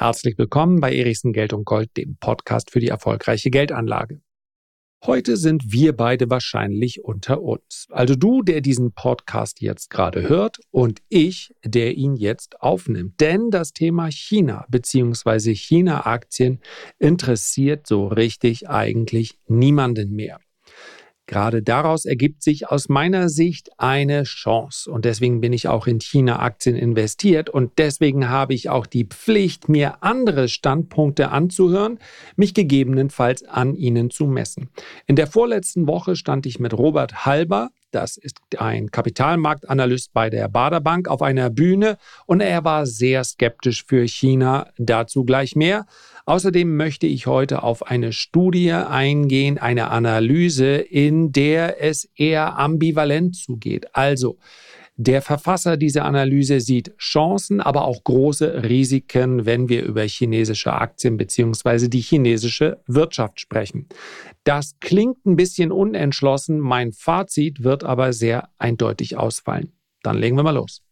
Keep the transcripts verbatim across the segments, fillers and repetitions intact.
Herzlich willkommen bei Erichsen Geld und Gold, dem Podcast für die erfolgreiche Geldanlage. Heute sind wir beide wahrscheinlich unter uns. Also du, der diesen Podcast jetzt gerade hört und ich, der ihn jetzt aufnimmt. Denn das Thema China bzw. China-Aktien interessiert so richtig eigentlich niemanden mehr. Gerade daraus ergibt sich aus meiner Sicht eine Chance. Und deswegen bin ich auch in China-Aktien investiert. Und deswegen habe ich auch die Pflicht, mir andere Standpunkte anzuhören, mich gegebenenfalls an ihnen zu messen. In der vorletzten Woche stand ich mit Robert Halber, das ist ein Kapitalmarktanalyst bei der Baader Bank, auf einer Bühne und er war sehr skeptisch für China. Dazu gleich mehr. Außerdem möchte ich heute auf eine Studie eingehen, eine Analyse, in der es eher ambivalent zugeht. Also, der Verfasser dieser Analyse sieht Chancen, aber auch große Risiken, wenn wir über chinesische Aktien bzw. die chinesische Wirtschaft sprechen. Das klingt ein bisschen unentschlossen, mein Fazit wird aber sehr eindeutig ausfallen. Dann legen wir mal los.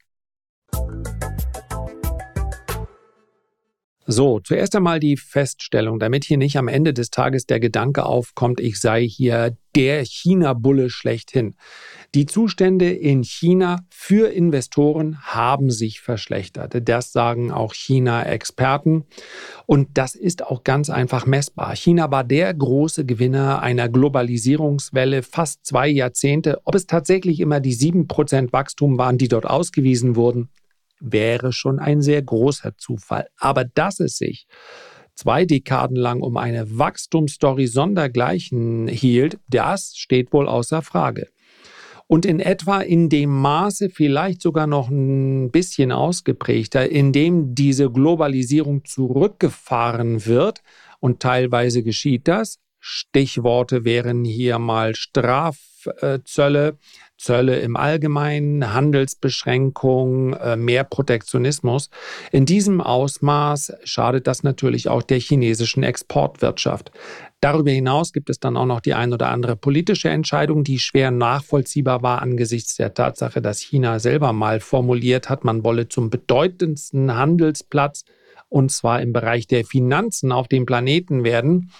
So, zuerst einmal die Feststellung, damit hier nicht am Ende des Tages der Gedanke aufkommt, ich sei hier der China-Bulle schlechthin. Die Zustände in China für Investoren haben sich verschlechtert. Das sagen auch China-Experten. Und das ist auch ganz einfach messbar. China war der große Gewinner einer Globalisierungswelle, fast zwei Jahrzehnte. Ob es tatsächlich immer die sieben Prozent Wachstum waren, die dort ausgewiesen wurden, wäre schon ein sehr großer Zufall. Aber dass es sich zwei Dekaden lang um eine Wachstumsstory sondergleichen hielt, das steht wohl außer Frage. Und in etwa in dem Maße, vielleicht sogar noch ein bisschen ausgeprägter, in dem diese Globalisierung zurückgefahren wird, und teilweise geschieht das. Stichworte wären hier mal Strafzölle, Zölle im Allgemeinen, Handelsbeschränkungen, mehr Protektionismus. In diesem Ausmaß schadet das natürlich auch der chinesischen Exportwirtschaft. Darüber hinaus gibt es dann auch noch die ein oder andere politische Entscheidung, die schwer nachvollziehbar war angesichts der Tatsache, dass China selber mal formuliert hat, man wolle zum bedeutendsten Handelsplatz, und zwar im Bereich der Finanzen auf dem Planeten werden.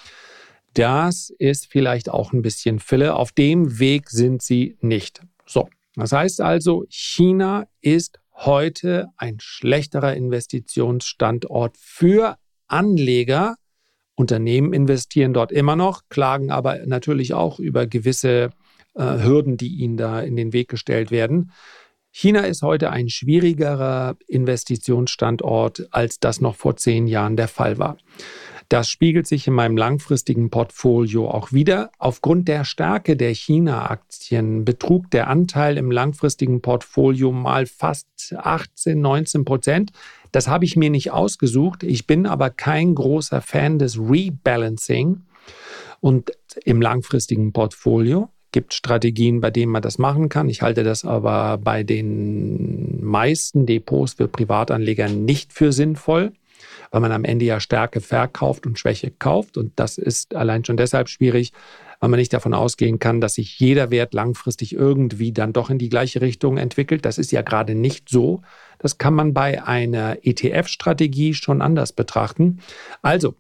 Das ist vielleicht auch ein bisschen Fille. Auf dem Weg sind sie nicht. So, das heißt also, China ist heute ein schlechterer Investitionsstandort für Anleger. Unternehmen investieren dort immer noch, klagen aber natürlich auch über gewisse äh, Hürden, die ihnen da in den Weg gestellt werden. China ist heute ein schwierigerer Investitionsstandort, als das noch vor zehn Jahren der Fall war. Das spiegelt sich in meinem langfristigen Portfolio auch wieder. Aufgrund der Stärke der China-Aktien betrug der Anteil im langfristigen Portfolio mal fast achtzehn, neunzehn Prozent. Das habe ich mir nicht ausgesucht. Ich bin aber kein großer Fan des Rebalancing. Und im langfristigen Portfolio gibt Strategien, bei denen man das machen kann. Ich halte das aber bei den meisten Depots für Privatanleger nicht für sinnvoll, weil man am Ende ja Stärke verkauft und Schwäche kauft. Und das ist allein schon deshalb schwierig, weil man nicht davon ausgehen kann, dass sich jeder Wert langfristig irgendwie dann doch in die gleiche Richtung entwickelt. Das ist ja gerade nicht so. Das kann man bei einer E T F-Strategie schon anders betrachten. Also,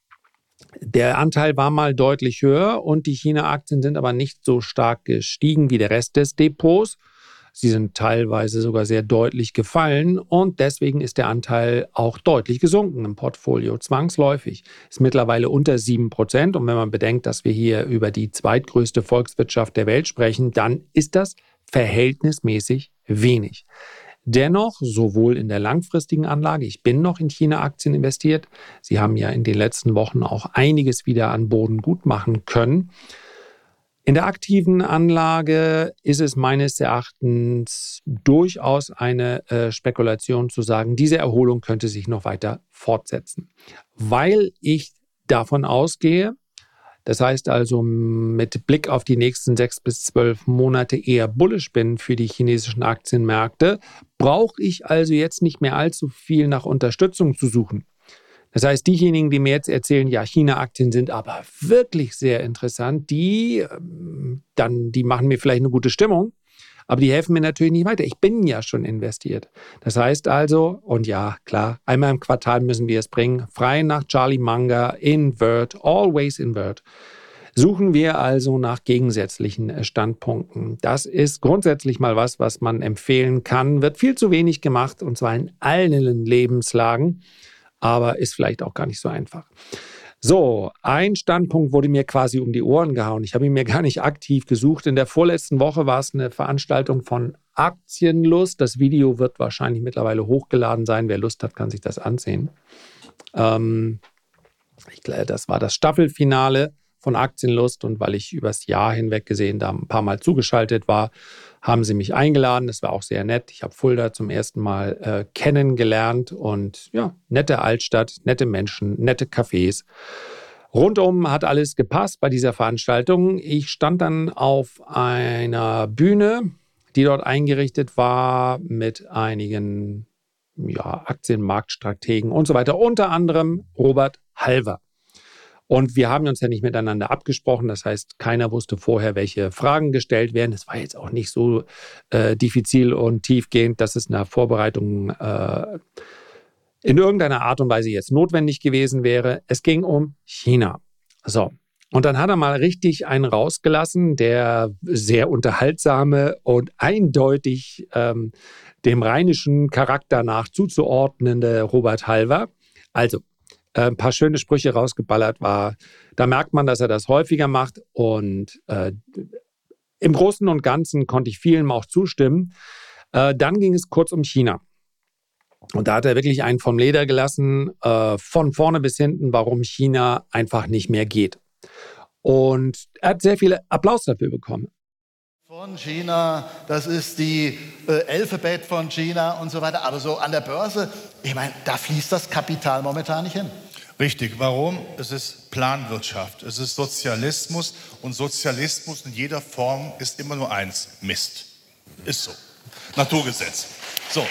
der Anteil war mal deutlich höher und die China-Aktien sind aber nicht so stark gestiegen wie der Rest des Depots. Sie sind teilweise sogar sehr deutlich gefallen und deswegen ist der Anteil auch deutlich gesunken im Portfolio, zwangsläufig. Ist mittlerweile unter sieben Prozent und wenn man bedenkt, dass wir hier über die zweitgrößte Volkswirtschaft der Welt sprechen, dann ist das verhältnismäßig wenig. Dennoch, sowohl in der langfristigen Anlage, ich bin noch in China-Aktien investiert, Sie haben ja in den letzten Wochen auch einiges wieder an Boden gut machen können. In der aktiven Anlage ist es meines Erachtens durchaus eine äh, Spekulation zu sagen, diese Erholung könnte sich noch weiter fortsetzen, weil ich davon ausgehe, das heißt also mit Blick auf die nächsten sechs bis zwölf Monate eher bullish bin für die chinesischen Aktienmärkte, brauche ich also jetzt nicht mehr allzu viel nach Unterstützung zu suchen. Das heißt, diejenigen, die mir jetzt erzählen, ja, China-Aktien sind aber wirklich sehr interessant, die, dann, die machen mir vielleicht eine gute Stimmung, Aber die helfen mir natürlich nicht weiter. Ich bin ja schon investiert. Das heißt also, und ja, klar, einmal im Quartal müssen wir es bringen, frei nach Charlie Munger, invert, always invert. Suchen wir also nach gegensätzlichen Standpunkten. Das ist grundsätzlich mal was, was man empfehlen kann. Wird viel zu wenig gemacht, und zwar in allen Lebenslagen, aber ist vielleicht auch gar nicht so einfach. So, ein Standpunkt wurde mir quasi um die Ohren gehauen. Ich habe ihn mir gar nicht aktiv gesucht. In der vorletzten Woche war es eine Veranstaltung von Aktienlust. Das Video wird wahrscheinlich mittlerweile hochgeladen sein. Wer Lust hat, kann sich das ansehen. Ähm, ich glaube, das war das Staffelfinale von Aktienlust, und weil ich übers Jahr hinweg gesehen da ein paar Mal zugeschaltet war, haben sie mich eingeladen. Das war auch sehr nett. Ich habe Fulda zum ersten Mal äh, kennengelernt und ja, nette Altstadt, nette Menschen, nette Cafés. Rundum hat alles gepasst bei dieser Veranstaltung. Ich stand dann auf einer Bühne, die dort eingerichtet war mit einigen ja, Aktienmarktstrategen und so weiter, unter anderem Robert Halver. Und wir haben uns ja nicht miteinander abgesprochen. Das heißt, keiner wusste vorher, welche Fragen gestellt werden. Es war jetzt auch nicht so äh, diffizil und tiefgehend, dass es eine Vorbereitung äh, in irgendeiner Art und Weise jetzt notwendig gewesen wäre. Es ging um China. So. Und dann hat er mal richtig einen rausgelassen, der sehr unterhaltsame und eindeutig ähm, dem rheinischen Charakter nach zuzuordnende Robert Halver. Also, ein paar schöne Sprüche rausgeballert war. Da merkt man, dass er das häufiger macht, und äh, im Großen und Ganzen konnte ich vielem auch zustimmen. Äh, dann ging es kurz um China. Und da hat er wirklich einen vom Leder gelassen, äh, von vorne bis hinten, warum China einfach nicht mehr geht. Und er hat sehr viel Applaus dafür bekommen. Von China, das ist die äh, Alphabet von China und so weiter. Aber so an der Börse, ich meine, da fließt das Kapital momentan nicht hin. Richtig. Warum? Es ist Planwirtschaft. Es ist Sozialismus. Und Sozialismus in jeder Form ist immer nur eins: Mist. Ist so. Naturgesetz. So.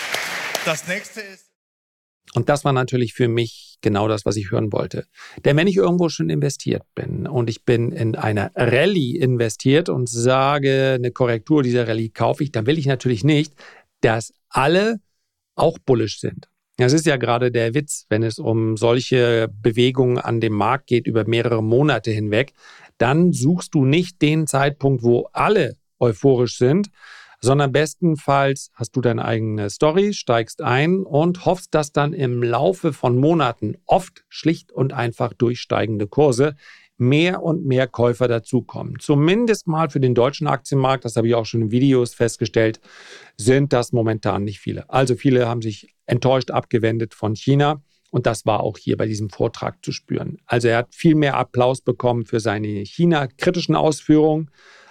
Das nächste ist... Und das war natürlich für mich genau das, was ich hören wollte. Denn wenn ich irgendwo schon investiert bin und ich bin in einer Rallye investiert und sage, eine Korrektur dieser Rallye kaufe ich, dann will ich natürlich nicht, dass alle auch bullish sind. Das ist ja gerade der Witz, wenn es um solche Bewegungen an dem Markt geht über mehrere Monate hinweg, dann suchst du nicht den Zeitpunkt, wo alle euphorisch sind, sondern bestenfalls hast du deine eigene Story, steigst ein und hoffst, dass dann im Laufe von Monaten, oft schlicht und einfach durch steigende Kurse, mehr und mehr Käufer dazukommen. Zumindest mal für den deutschen Aktienmarkt, das habe ich auch schon in Videos festgestellt, sind das momentan nicht viele. Also viele haben sich enttäuscht abgewendet von China, und das war auch hier bei diesem Vortrag zu spüren. Also er hat viel mehr Applaus bekommen für seine China-kritischen Ausführungen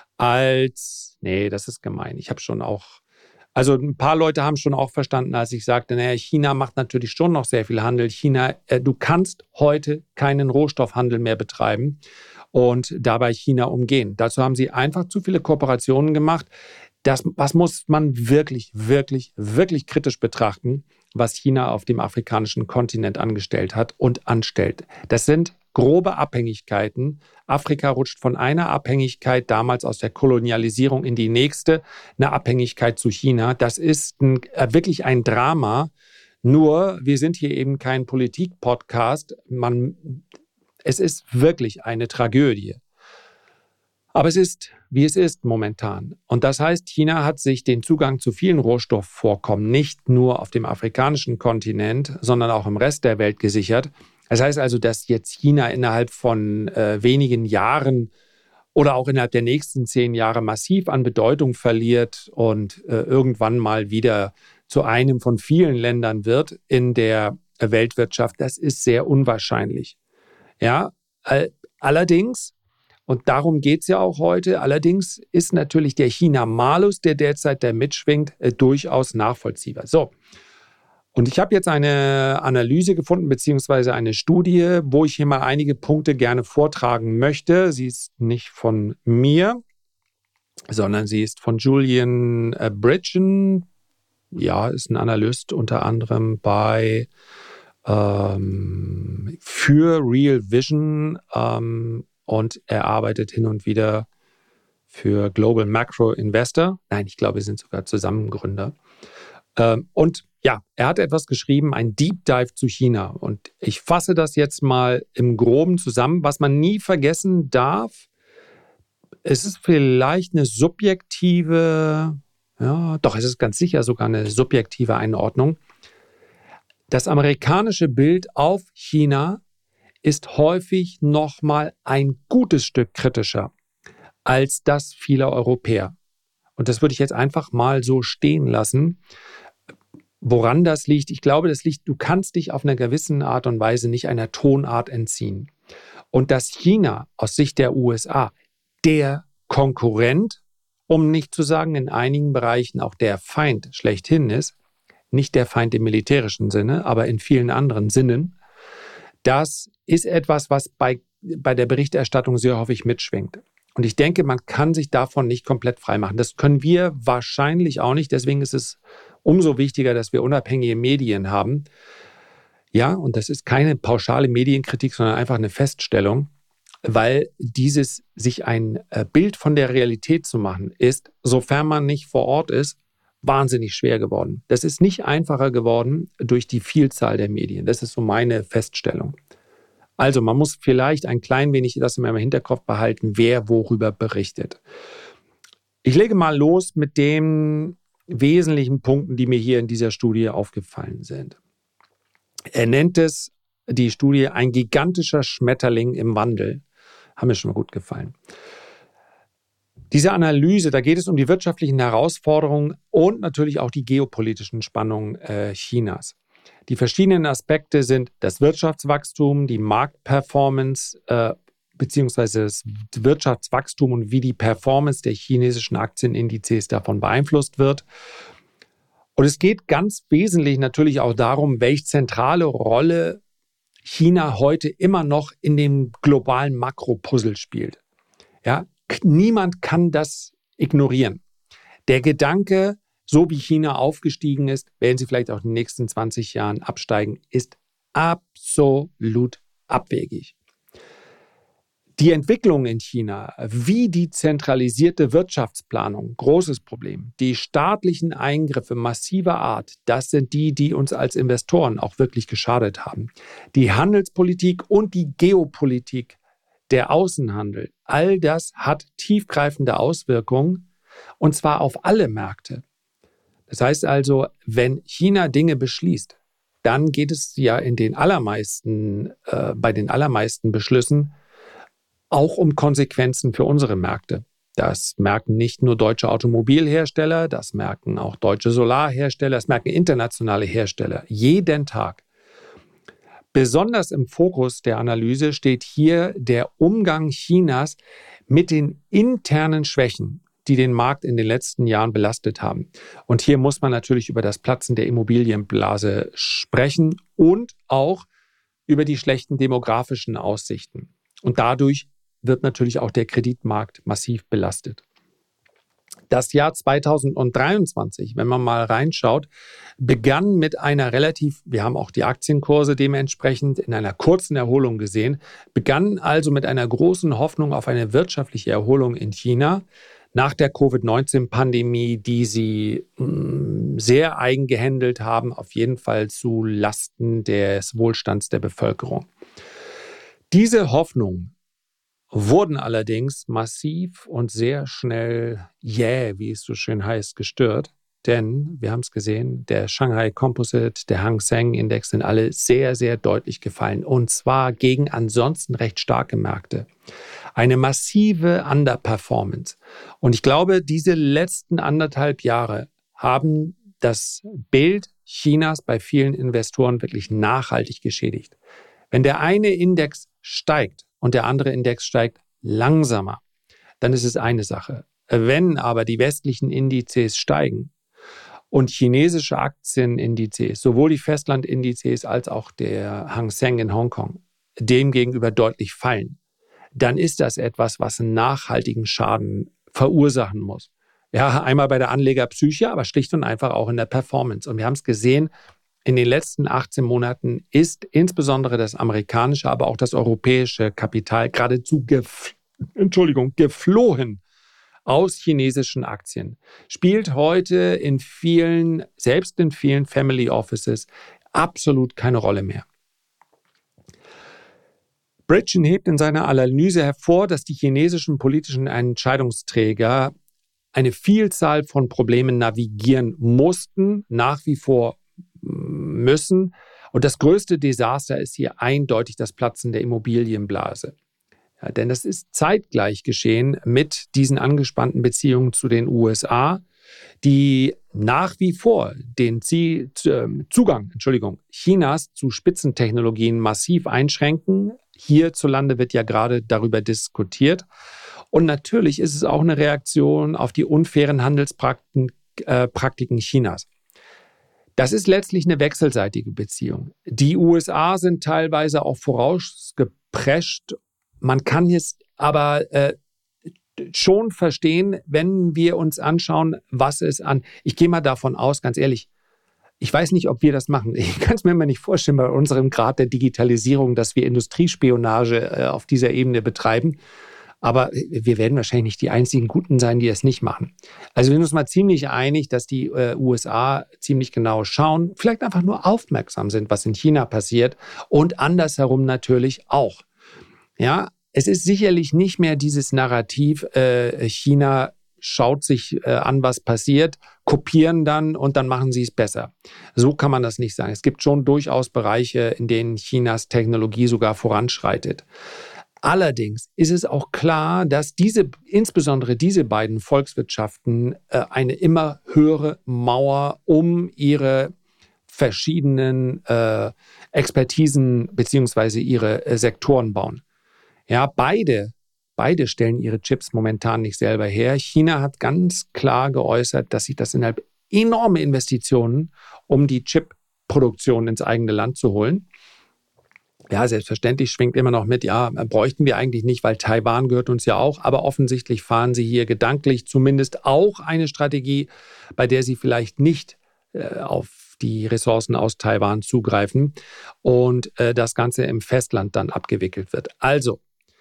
als, nee, das ist gemein. Ich habe schon auch, also ein paar Leute haben schon auch verstanden, als ich sagte, naja, China macht natürlich schon noch sehr viel Handel. China, äh, du kannst heute keinen Rohstoffhandel mehr betreiben und dabei China umgehen. Dazu haben sie einfach zu viele Kooperationen gemacht. Das, was muss man wirklich, wirklich, wirklich kritisch betrachten, was China auf dem afrikanischen Kontinent angestellt hat und anstellt. Das sind grobe Abhängigkeiten. Afrika rutscht von einer Abhängigkeit damals aus der Kolonialisierung in die nächste, eine Abhängigkeit zu China. Das ist ein, äh, wirklich ein Drama. Nur, wir sind hier eben kein Politik-Podcast. Man, es ist wirklich eine Tragödie. Aber es ist, wie es ist momentan. Und das heißt, China hat sich den Zugang zu vielen Rohstoffvorkommen nicht nur auf dem afrikanischen Kontinent, sondern auch im Rest der Welt gesichert. Das heißt also, dass jetzt China innerhalb von äh, wenigen Jahren oder auch innerhalb der nächsten zehn Jahre massiv an Bedeutung verliert und äh, irgendwann mal wieder zu einem von vielen Ländern wird in der Weltwirtschaft, das ist sehr unwahrscheinlich. Ja, äh, allerdings, und darum geht es ja auch heute, allerdings ist natürlich der China-Malus, der derzeit da mitschwingt, äh, durchaus nachvollziehbar. So. Und ich habe jetzt eine Analyse gefunden, beziehungsweise eine Studie, wo ich hier mal einige Punkte gerne vortragen möchte. Sie ist nicht von mir, sondern sie ist von Julian äh, Bridgen. Ja, ist ein Analyst unter anderem bei ähm, für Real Vision ähm, und er arbeitet hin und wieder für Global Macro Investor. Nein, ich glaube, wir sind sogar Zusammengründer. Ähm, und ja, er hat etwas geschrieben, ein Deep Dive zu China. Und ich fasse das jetzt mal im Groben zusammen. Was man nie vergessen darf, es ist vielleicht eine subjektive, ja, doch, es ist ganz sicher sogar eine subjektive Einordnung. Das amerikanische Bild auf China ist häufig nochmal ein gutes Stück kritischer als das vieler Europäer. Und das würde ich jetzt einfach mal so stehen lassen. Woran das liegt? Ich glaube, das liegt, du kannst dich auf einer gewissen Art und Weise nicht einer Tonart entziehen. Und dass China aus Sicht der U S A der Konkurrent, um nicht zu sagen in einigen Bereichen auch der Feind schlechthin ist, nicht der Feind im militärischen Sinne, aber in vielen anderen Sinnen, das ist etwas, was bei, bei der Berichterstattung sehr häufig mitschwingt. Und ich denke, man kann sich davon nicht komplett freimachen. Das können wir wahrscheinlich auch nicht. Deswegen ist es umso wichtiger, dass wir unabhängige Medien haben. Ja, und das ist keine pauschale Medienkritik, sondern einfach eine Feststellung, weil dieses sich ein Bild von der Realität zu machen, ist, sofern man nicht vor Ort ist, wahnsinnig schwer geworden. Das ist nicht einfacher geworden durch die Vielzahl der Medien. Das ist so meine Feststellung. Also man muss vielleicht ein klein wenig das immer im Hinterkopf behalten, wer worüber berichtet. Ich lege mal los mit den wesentlichen Punkten, die mir hier in dieser Studie aufgefallen sind. Er nennt es, die Studie, ein gigantischer Schmetterling im Wandel. Haben mir schon mal gut gefallen. Diese Analyse, da geht es um die wirtschaftlichen Herausforderungen und natürlich auch die geopolitischen Spannungen äh, Chinas. Die verschiedenen Aspekte sind das Wirtschaftswachstum, die Marktperformance äh, beziehungsweise das Wirtschaftswachstum und wie die Performance der chinesischen Aktienindizes davon beeinflusst wird. Und es geht ganz wesentlich natürlich auch darum, welche zentrale Rolle China heute immer noch in dem globalen Makropuzzle spielt. Ja, niemand kann das ignorieren. Der Gedanke, so wie China aufgestiegen ist, werden sie vielleicht auch in den nächsten zwanzig Jahren absteigen, ist absolut abwegig. Die Entwicklung in China, wie die zentralisierte Wirtschaftsplanung, großes Problem. Die staatlichen Eingriffe massiver Art, das sind die, die uns als Investoren auch wirklich geschadet haben. Die Handelspolitik und die Geopolitik, der Außenhandel, all das hat tiefgreifende Auswirkungen und zwar auf alle Märkte. Das heißt also, wenn China Dinge beschließt, dann geht es ja in den allermeisten, äh, bei den allermeisten Beschlüssen auch um Konsequenzen für unsere Märkte. Das merken nicht nur deutsche Automobilhersteller, das merken auch deutsche Solarhersteller, das merken internationale Hersteller jeden Tag. Besonders im Fokus der Analyse steht hier der Umgang Chinas mit den internen Schwächen, die den Markt in den letzten Jahren belastet haben. Und hier muss man natürlich über das Platzen der Immobilienblase sprechen und auch über die schlechten demografischen Aussichten. Und dadurch wird natürlich auch der Kreditmarkt massiv belastet. Das Jahr zweitausenddreiundzwanzig, wenn man mal reinschaut, begann mit einer relativ, wir haben auch die Aktienkurse dementsprechend in einer kurzen Erholung gesehen, begann also mit einer großen Hoffnung auf eine wirtschaftliche Erholung in China nach der Covid neunzehn Pandemie, die sie mh, sehr eigen gehandelt haben, auf jeden Fall zu Lasten des Wohlstands der Bevölkerung. Diese Hoffnung wurden allerdings massiv und sehr schnell, yeah, wie es so schön heißt, gestört. Denn, wir haben es gesehen, der Shanghai Composite, der Hang Seng Index sind alle sehr, sehr deutlich gefallen. Und zwar gegen ansonsten recht starke Märkte. Eine massive Underperformance. Und ich glaube, diese letzten anderthalb Jahre haben das Bild Chinas bei vielen Investoren wirklich nachhaltig geschädigt. Wenn der eine Index steigt, und der andere Index steigt langsamer, dann ist es eine Sache. Wenn aber die westlichen Indizes steigen und chinesische Aktienindizes, sowohl die Festlandindizes als auch der Hang Seng in Hongkong, demgegenüber deutlich fallen, dann ist das etwas, was einen nachhaltigen Schaden verursachen muss. Ja, einmal bei der Anlegerpsyche, aber schlicht und einfach auch in der Performance. Und wir haben es gesehen, in den letzten achtzehn Monaten ist insbesondere das amerikanische, aber auch das europäische Kapital geradezu gef- Entschuldigung, geflohen aus chinesischen Aktien spielt heute in vielen, selbst in vielen Family Offices, absolut keine Rolle mehr. Bridgen hebt in seiner Analyse hervor, dass die chinesischen politischen Entscheidungsträger eine Vielzahl von Problemen navigieren mussten, nach wie vor müssen. Und das größte Desaster ist hier eindeutig das Platzen der Immobilienblase. Ja, denn das ist zeitgleich geschehen mit diesen angespannten Beziehungen zu den U S A, die nach wie vor den Zugang Entschuldigung, Chinas zu Spitzentechnologien massiv einschränken. Hierzulande wird ja gerade darüber diskutiert. Und natürlich ist es auch eine Reaktion auf die unfairen Handelspraktiken äh, Praktiken Chinas. Das ist letztlich eine wechselseitige Beziehung. Die U S A sind teilweise auch vorausgeprescht. Man kann jetzt aber äh, schon verstehen, wenn wir uns anschauen, was es an... Ich gehe mal davon aus, ganz ehrlich, ich weiß nicht, ob wir das machen. Ich kann es mir immer nicht vorstellen bei unserem Grad der Digitalisierung, dass wir Industriespionage äh, auf dieser Ebene betreiben. Aber wir werden wahrscheinlich nicht die einzigen Guten sein, die es nicht machen. Also wir sind uns mal ziemlich einig, dass die äh, U S A ziemlich genau schauen, vielleicht einfach nur aufmerksam sind, was in China passiert und andersherum natürlich auch. Ja, es ist sicherlich nicht mehr dieses Narrativ, äh, China schaut sich äh, an, was passiert, kopieren dann und dann machen sie es besser. So kann man das nicht sagen. Es gibt schon durchaus Bereiche, in denen Chinas Technologie sogar voranschreitet. Allerdings ist es auch klar, dass diese, insbesondere diese beiden Volkswirtschaften äh, eine immer höhere Mauer um ihre verschiedenen äh, Expertisen bzw. ihre äh, Sektoren bauen. Ja, beide, beide stellen ihre Chips momentan nicht selber her. China hat ganz klar geäußert, dass sich das innerhalb enorme Investitionen, um die Chip-Produktion ins eigene Land zu holen. Ja, selbstverständlich schwingt immer noch mit, ja, bräuchten wir eigentlich nicht, weil Taiwan gehört uns ja auch. Aber offensichtlich fahren sie hier gedanklich zumindest auch eine Strategie, bei der sie vielleicht nicht äh, auf die Ressourcen aus Taiwan zugreifen und äh, das Ganze im Festland dann abgewickelt wird. Also,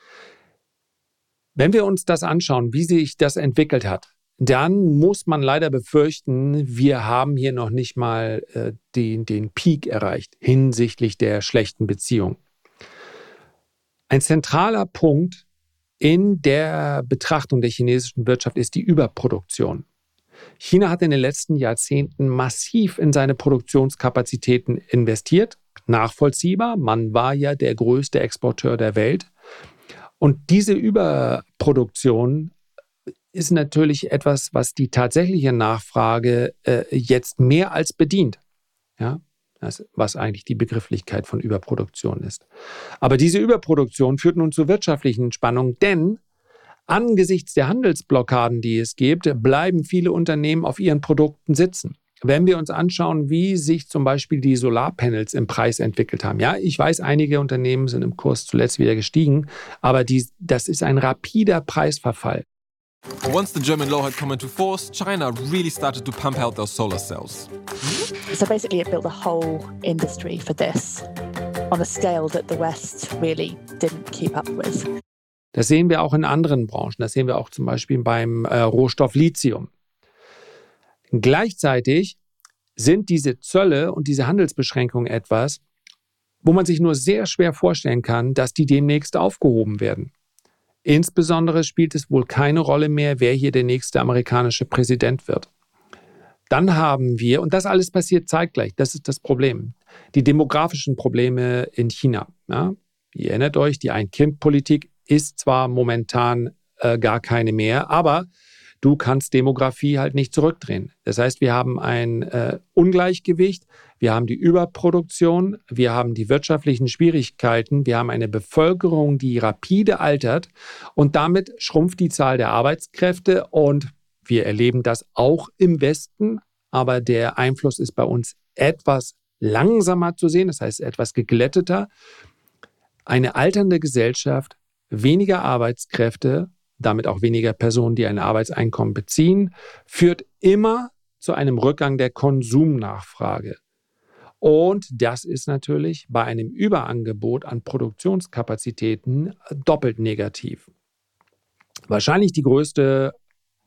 wenn wir uns das anschauen, wie sich das entwickelt hat, dann muss man leider befürchten, wir haben hier noch nicht mal äh, den, den Peak erreicht hinsichtlich der schlechten Beziehung. Ein zentraler Punkt in der Betrachtung der chinesischen Wirtschaft ist die Überproduktion. China hat in den letzten Jahrzehnten massiv in seine Produktionskapazitäten investiert. Nachvollziehbar, man war ja der größte Exporteur der Welt. Und diese Überproduktion ist natürlich etwas, was die tatsächliche Nachfrage äh, jetzt mehr als bedient. Ja, das, was eigentlich die Begrifflichkeit von Überproduktion ist. Aber diese Überproduktion führt nun zu wirtschaftlichen Spannungen, denn angesichts der Handelsblockaden, die es gibt, bleiben viele Unternehmen auf ihren Produkten sitzen. Wenn wir uns anschauen, wie sich zum Beispiel die Solarpanels im Preis entwickelt haben. Ja, ich weiß, einige Unternehmen sind im Kurs zuletzt wieder gestiegen, aber die, das ist ein rapider Preisverfall. Once the German law had come into force, China really started to pump out those solar cells. So basically it built a whole industry for this on a scale that the West really didn't keep up with. Das sehen wir auch in anderen Branchen. Das sehen wir auch zum Beispiel beim äh, Rohstoff Lithium. Gleichzeitig sind diese Zölle und diese Handelsbeschränkungen etwas, wo man sich nur sehr schwer vorstellen kann, dass die demnächst aufgehoben werden. Insbesondere spielt es wohl keine Rolle mehr, wer hier der nächste amerikanische Präsident wird. Dann haben wir, und das alles passiert zeitgleich, das ist das Problem, die demografischen Probleme in China. Ja, ihr erinnert euch, die Ein-Kind-Politik ist zwar momentan äh, gar keine mehr, aber du kannst Demografie halt nicht zurückdrehen. Das heißt, wir haben ein äh, Ungleichgewicht, wir haben die Überproduktion, wir haben die wirtschaftlichen Schwierigkeiten, wir haben eine Bevölkerung, die rapide altert und damit schrumpft die Zahl der Arbeitskräfte und wir erleben das auch im Westen, aber der Einfluss ist bei uns etwas langsamer zu sehen, das heißt etwas geglätteter. Eine alternde Gesellschaft, weniger Arbeitskräfte, damit auch weniger Personen, die ein Arbeitseinkommen beziehen, führt immer zu einem Rückgang der Konsumnachfrage. Und das ist natürlich bei einem Überangebot an Produktionskapazitäten doppelt negativ. Wahrscheinlich die größte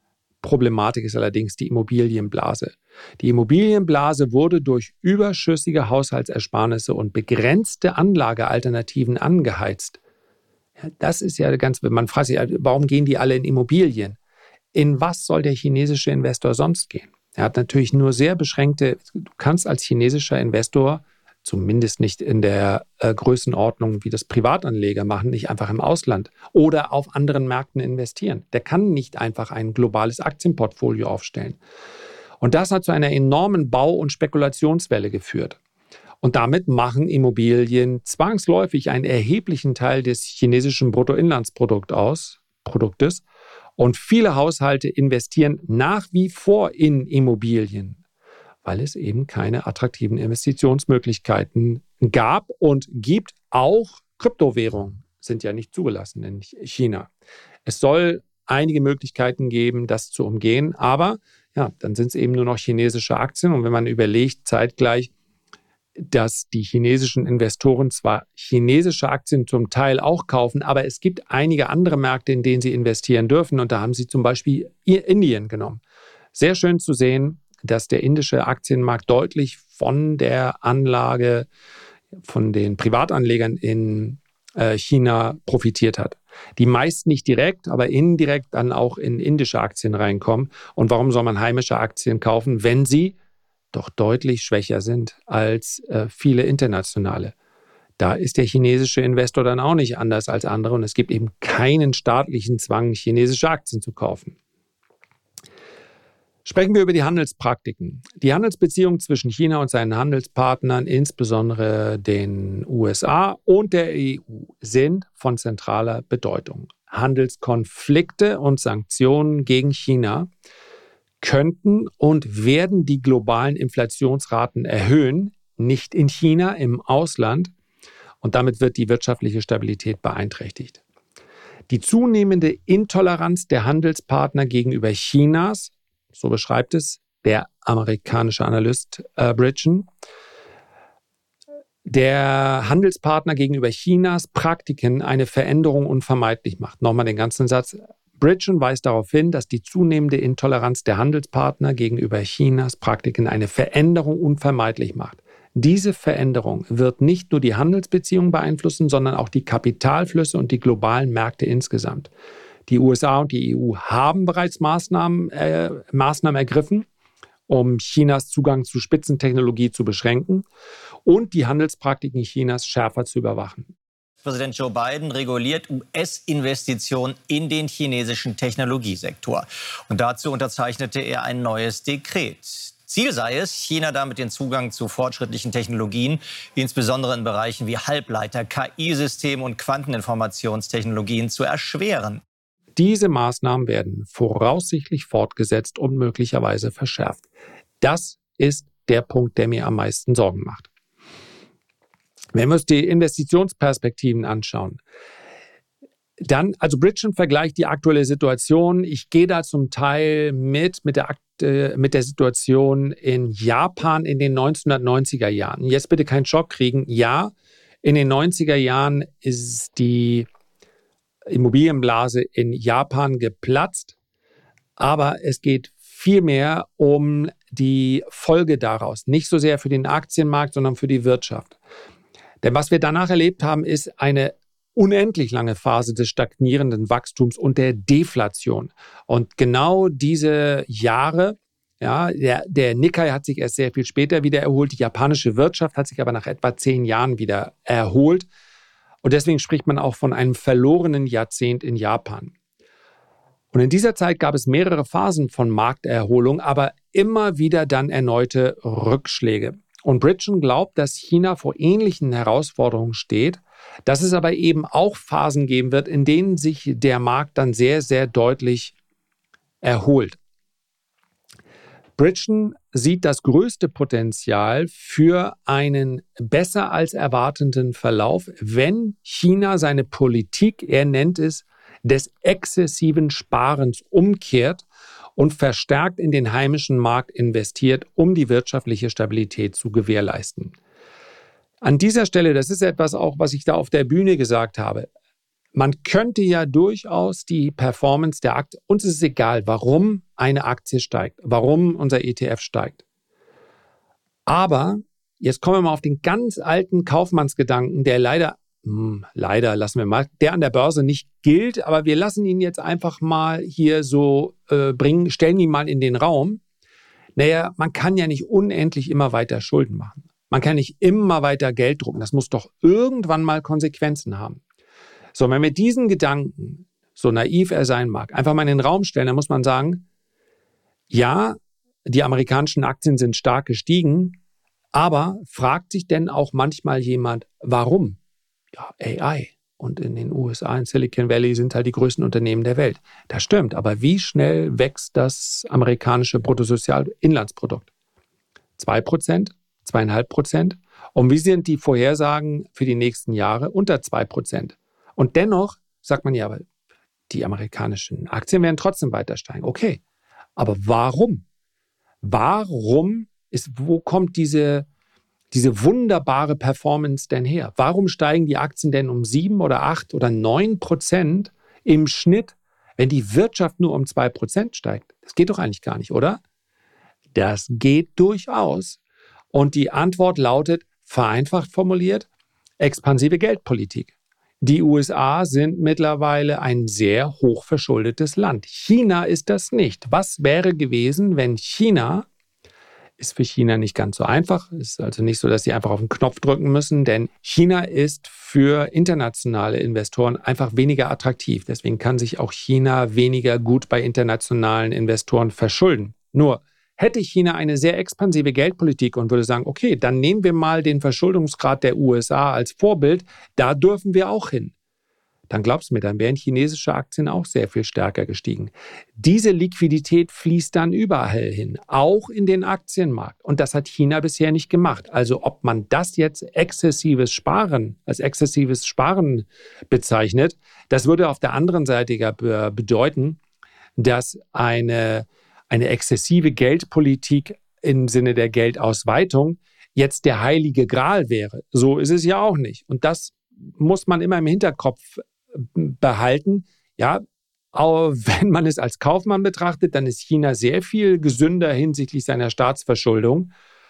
Problematik ist allerdings die Immobilienblase. Die Immobilienblase wurde durch überschüssige Haushaltsersparnisse und begrenzte Anlagealternativen angeheizt. Ja, das ist ja ganz, man fragt sich, warum gehen die alle in Immobilien? In was soll der chinesische Investor sonst gehen? Er hat natürlich nur sehr beschränkte, du kannst als chinesischer Investor, zumindest nicht in der äh, Größenordnung, wie das Privatanleger machen, nicht einfach im Ausland oder auf anderen Märkten investieren. Der kann nicht einfach ein globales Aktienportfolio aufstellen. Und das hat zu einer enormen Bau- und Spekulationswelle geführt. Und damit machen Immobilien zwangsläufig einen erheblichen Teil des chinesischen Bruttoinlandsprodukts aus, Produktes. Und viele Haushalte investieren nach wie vor in Immobilien, weil es eben keine attraktiven Investitionsmöglichkeiten gab und gibt. Auch Kryptowährungen sind ja nicht zugelassen in China. Es soll einige Möglichkeiten geben, das zu umgehen, aber ja, dann sind es eben nur noch chinesische Aktien. Und wenn man überlegt, zeitgleich, dass die chinesischen Investoren zwar chinesische Aktien zum Teil auch kaufen, aber es gibt einige andere Märkte, in denen sie investieren dürfen. Und da haben sie zum Beispiel Indien genommen. Sehr schön zu sehen, dass der indische Aktienmarkt deutlich von der Anlage, von den Privatanlegern in äh, China profitiert hat. Die meist nicht direkt, aber indirekt dann auch in indische Aktien reinkommen. Und warum soll man heimische Aktien kaufen, wenn sie doch deutlich schwächer sind als äh, viele internationale? Da ist der chinesische Investor dann auch nicht anders als andere und es gibt eben keinen staatlichen Zwang, chinesische Aktien zu kaufen. Sprechen wir über die Handelspraktiken. Die Handelsbeziehungen zwischen China und seinen Handelspartnern, insbesondere den U S A und der E U, sind von zentraler Bedeutung. Handelskonflikte und Sanktionen gegen China könnten und werden die globalen Inflationsraten erhöhen, nicht in China, im Ausland. Und damit wird die wirtschaftliche Stabilität beeinträchtigt. Die zunehmende Intoleranz der Handelspartner gegenüber Chinas, so beschreibt es der amerikanische Analyst äh, Bridgen, der Handelspartner gegenüber Chinas Praktiken eine Veränderung unvermeidlich macht. Nochmal den ganzen Satz. Bridgen weist darauf hin, dass die zunehmende Intoleranz der Handelspartner gegenüber Chinas Praktiken eine Veränderung unvermeidlich macht. Diese Veränderung wird nicht nur die Handelsbeziehungen beeinflussen, sondern auch die Kapitalflüsse und die globalen Märkte insgesamt. Die U S A und die E U haben bereits Maßnahmen, äh, Maßnahmen ergriffen, um Chinas Zugang zu Spitzentechnologie zu beschränken und die Handelspraktiken Chinas schärfer zu überwachen. Präsident Joe Biden reguliert U S-Investitionen in den chinesischen Technologiesektor. Und dazu unterzeichnete er ein neues Dekret. Ziel sei es, China damit den Zugang zu fortschrittlichen Technologien, insbesondere in Bereichen wie Halbleiter, K I-Systeme und Quanteninformationstechnologien, zu erschweren. Diese Maßnahmen werden voraussichtlich fortgesetzt und möglicherweise verschärft. Das ist der Punkt, der mir am meisten Sorgen macht. Wenn wir uns die Investitionsperspektiven anschauen, dann, also Bridgen vergleicht die aktuelle Situation. Ich gehe da zum Teil mit, mit der, äh, mit der Situation in Japan in den neunzehnhundertneunziger Jahren. Jetzt bitte keinen Schock kriegen. Ja, in den neunziger Jahren ist die Immobilienblase in Japan geplatzt, aber es geht vielmehr um die Folge daraus. Nicht so sehr für den Aktienmarkt, sondern für die Wirtschaft. Denn was wir danach erlebt haben, ist eine unendlich lange Phase des stagnierenden Wachstums und der Deflation. Und genau diese Jahre, ja, der, der Nikkei hat sich erst sehr viel später wieder erholt. Die japanische Wirtschaft hat sich aber nach etwa zehn Jahren wieder erholt. Und deswegen spricht man auch von einem verlorenen Jahrzehnt in Japan. Und in dieser Zeit gab es mehrere Phasen von Markterholung, aber immer wieder dann erneute Rückschläge. Und Bridgen glaubt, dass China vor ähnlichen Herausforderungen steht, dass es aber eben auch Phasen geben wird, in denen sich der Markt dann sehr, sehr deutlich erholt. Bridgen sieht das größte Potenzial für einen besser als erwartenden Verlauf, wenn China seine Politik, er nennt es, des exzessiven Sparens umkehrt und verstärkt in den heimischen Markt investiert, um die wirtschaftliche Stabilität zu gewährleisten. An dieser Stelle, das ist etwas auch, was ich da auf der Bühne gesagt habe, man könnte ja durchaus die Performance der Aktie, uns ist es egal, warum eine Aktie steigt, warum unser E T F steigt. Aber jetzt kommen wir mal auf den ganz alten Kaufmannsgedanken, der leider, hm, leider lassen wir mal, der an der Börse nicht gilt, aber wir lassen ihn jetzt einfach mal hier so äh, bringen, stellen ihn mal in den Raum. Naja, man kann ja nicht unendlich immer weiter Schulden machen. Man kann nicht immer weiter Geld drucken. Das muss doch irgendwann mal Konsequenzen haben. So, wenn wir diesen Gedanken, so naiv er sein mag, einfach mal in den Raum stellen, dann muss man sagen, ja, die amerikanischen Aktien sind stark gestiegen, aber fragt sich denn auch manchmal jemand, warum? Ja, A I. Und in den U S A, in Silicon Valley, sind halt die größten Unternehmen der Welt. Das stimmt, aber wie schnell wächst das amerikanische Bruttosozialinlandsprodukt? Zwei Prozent? Zweieinhalb Prozent? Und wie sind die Vorhersagen für die nächsten Jahre? Unter zwei Prozent. Und dennoch sagt man ja, aber die amerikanischen Aktien werden trotzdem weiter steigen. Okay, aber warum? Warum ist, wo kommt diese, diese wunderbare Performance denn her? Warum steigen die Aktien denn um sieben oder acht oder neun Prozent im Schnitt, wenn die Wirtschaft nur um zwei Prozent steigt? Das geht doch eigentlich gar nicht, oder? Das geht durchaus. Und die Antwort lautet, vereinfacht formuliert, expansive Geldpolitik. Die U S A sind mittlerweile ein sehr hochverschuldetes Land. China ist das nicht. Was wäre gewesen, wenn China, ist für China nicht ganz so einfach, ist also nicht so, dass sie einfach auf den Knopf drücken müssen, denn China ist für internationale Investoren einfach weniger attraktiv. Deswegen kann sich auch China weniger gut bei internationalen Investoren verschulden. Nur, hätte China eine sehr expansive Geldpolitik und würde sagen, okay, dann nehmen wir mal den Verschuldungsgrad der U S A als Vorbild, da dürfen wir auch hin. Dann glaubst du mir, dann wären chinesische Aktien auch sehr viel stärker gestiegen. Diese Liquidität fließt dann überall hin, auch in den Aktienmarkt. Und das hat China bisher nicht gemacht. Also ob man das jetzt exzessives Sparen, als exzessives Sparen bezeichnet, das würde auf der anderen Seite bedeuten, dass eine Eine exzessive Geldpolitik im Sinne der Geldausweitung jetzt der heilige Gral wäre. So ist es ja auch nicht. Und das muss man immer im Hinterkopf behalten. Ja, aber wenn man es als Kaufmann betrachtet, dann ist China sehr viel gesünder hinsichtlich seiner Staatsverschuldung,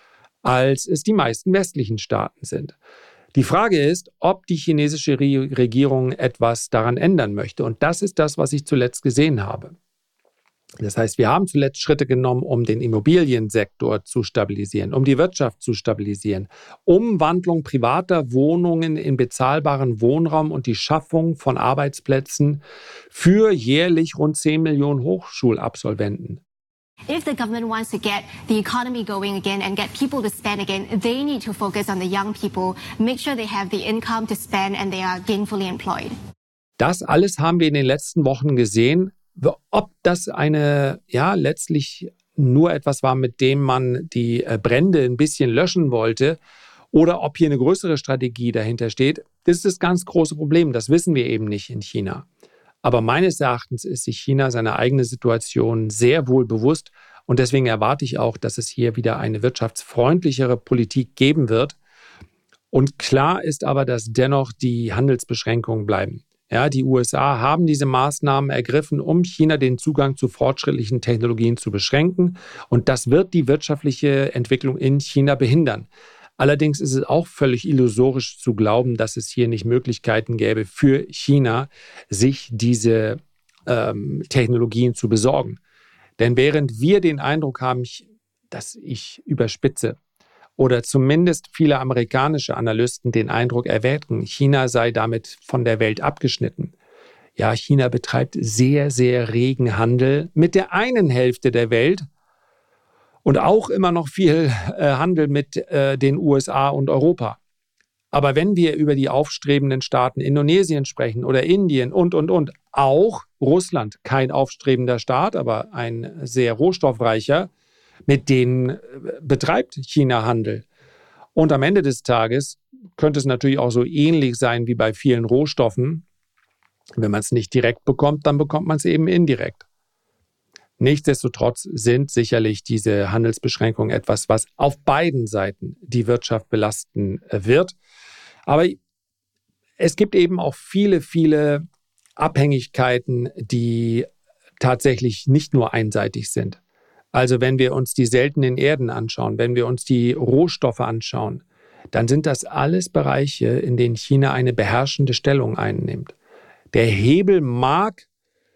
als es die meisten westlichen Staaten sind. Die Frage ist, ob die chinesische Regierung etwas daran ändern möchte. Und das ist das, was ich zuletzt gesehen habe. Das heißt, wir haben zuletzt Schritte genommen, um den Immobiliensektor zu stabilisieren, um die Wirtschaft zu stabilisieren, Umwandlung privater Wohnungen in bezahlbaren Wohnraum und die Schaffung von Arbeitsplätzen für jährlich rund zehn Millionen Hochschulabsolventen. If the government wants to get the economy going again and get people to spend again, they need to focus on the young people, make sure they have the income to spend and they are gainfully employed. Das alles haben wir in den letzten Wochen gesehen. Ob das eine, ja, letztlich nur etwas war, mit dem man die Brände ein bisschen löschen wollte oder ob hier eine größere Strategie dahinter steht, das ist das ganz große Problem. Das wissen wir eben nicht in China. Aber meines Erachtens ist sich China seine eigene Situation sehr wohl bewusst und deswegen erwarte ich auch, dass es hier wieder eine wirtschaftsfreundlichere Politik geben wird. Und klar ist aber, dass dennoch die Handelsbeschränkungen bleiben. Ja, die U S A haben diese Maßnahmen ergriffen, um China den Zugang zu fortschrittlichen Technologien zu beschränken. Und das wird die wirtschaftliche Entwicklung in China behindern. Allerdings ist es auch völlig illusorisch zu glauben, dass es hier nicht Möglichkeiten gäbe für China, sich diese ähm, Technologien zu besorgen. Denn während wir den Eindruck haben, dass ich überspitze, oder zumindest viele amerikanische Analysten den Eindruck erwecken, China sei damit von der Welt abgeschnitten. Ja, China betreibt sehr, sehr regen Handel mit der einen Hälfte der Welt und auch immer noch viel äh, Handel mit äh, den U S A und Europa. Aber wenn wir über die aufstrebenden Staaten Indonesien sprechen oder Indien und, und, und, auch Russland, kein aufstrebender Staat, aber ein sehr rohstoffreicher, mit denen betreibt China Handel. Und am Ende des Tages könnte es natürlich auch so ähnlich sein wie bei vielen Rohstoffen. Wenn man es nicht direkt bekommt, dann bekommt man es eben indirekt. Nichtsdestotrotz sind sicherlich diese Handelsbeschränkungen etwas, was auf beiden Seiten die Wirtschaft belasten wird. Aber es gibt eben auch viele, viele Abhängigkeiten, die tatsächlich nicht nur einseitig sind. Also wenn wir uns die seltenen Erden anschauen, wenn wir uns die Rohstoffe anschauen, dann sind das alles Bereiche, in denen China eine beherrschende Stellung einnimmt. Der Hebel mag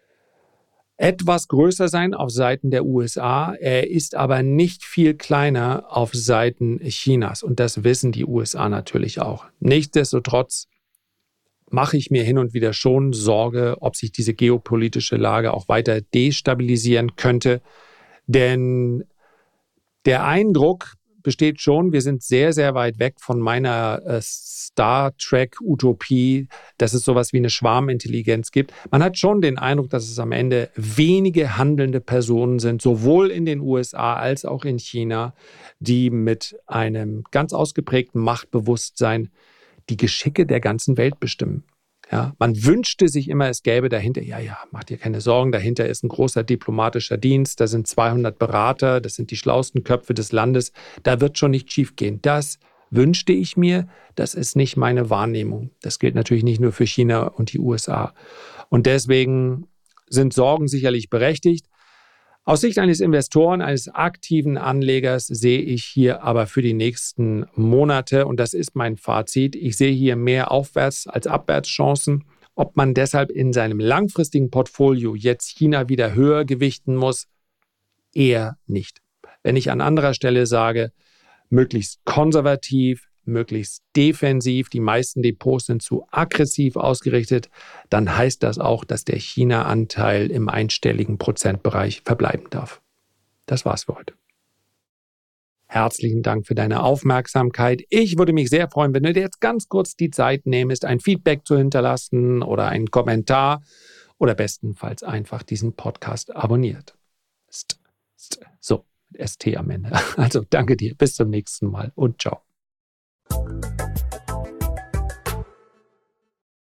etwas größer sein auf Seiten der U S A, er ist aber nicht viel kleiner auf Seiten Chinas. Und das wissen die U S A natürlich auch. Nichtsdestotrotz mache ich mir hin und wieder schon Sorge, ob sich diese geopolitische Lage auch weiter destabilisieren könnte. Denn der Eindruck besteht schon, wir sind sehr, sehr weit weg von meiner äh, Star Trek-Utopie, dass es sowas wie eine Schwarmintelligenz gibt. Man hat schon den Eindruck, dass es am Ende wenige handelnde Personen sind, sowohl in den U S A als auch in China, die mit einem ganz ausgeprägten Machtbewusstsein die Geschicke der ganzen Welt bestimmen. Ja, man wünschte sich immer, es gäbe dahinter, ja, ja, macht dir keine Sorgen, dahinter ist ein großer diplomatischer Dienst, da sind zweihundert Berater, das sind die schlauesten Köpfe des Landes, da wird schon nicht schief gehen. Das wünschte ich mir, das ist nicht meine Wahrnehmung. Das gilt natürlich nicht nur für China und die U S A. Und deswegen sind Sorgen sicherlich berechtigt. Aus Sicht eines Investoren, eines aktiven Anlegers sehe ich hier aber für die nächsten Monate, und das ist mein Fazit, ich sehe hier mehr Aufwärts- als Abwärtschancen. Ob man deshalb in seinem langfristigen Portfolio jetzt China wieder höher gewichten muss, eher nicht. Wenn ich an anderer Stelle sage, möglichst konservativ, möglichst defensiv, die meisten Depots sind zu aggressiv ausgerichtet, dann heißt das auch, dass der China-Anteil im einstelligen Prozentbereich verbleiben darf. Das war's für heute. Herzlichen Dank für deine Aufmerksamkeit. Ich würde mich sehr freuen, wenn du dir jetzt ganz kurz die Zeit nimmst, ein Feedback zu hinterlassen oder einen Kommentar oder bestenfalls einfach diesen Podcast abonniert. So, mit S T am Ende. Also danke dir, bis zum nächsten Mal und ciao.